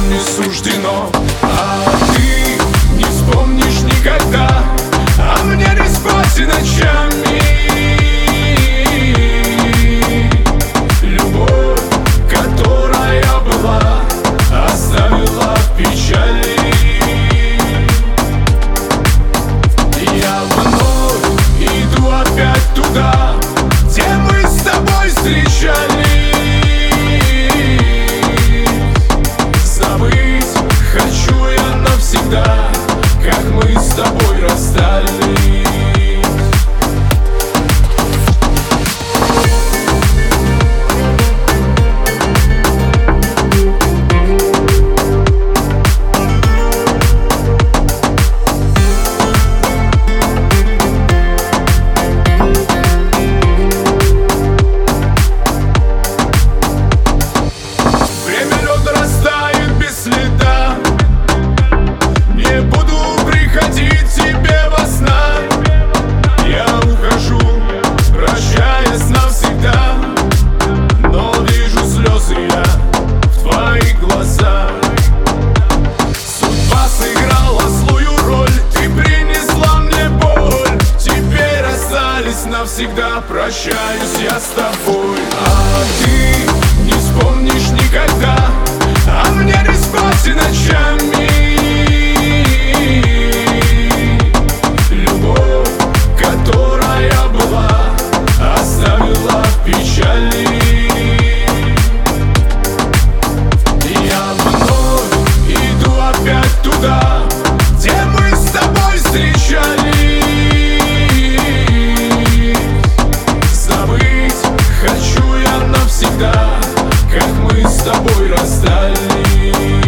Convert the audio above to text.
нам не суждено. А ты не вспомнишь никогда, а мне не спать и ночами. Любовь, которая была, оставила в печали. Я вновь иду опять туда, где мы с тобой встречались. Забыть хочу я навсегда, как мы с тобой расстались. Навсегда прощаюсь я с тобой, а ты не вспомнишь никогда, а мне не спать и ночами. Любовь, которая была, оставила в печали. Я вновь иду опять туда, где мы с тобой встречались. Хочу я навсегда, как мы с тобой расстались.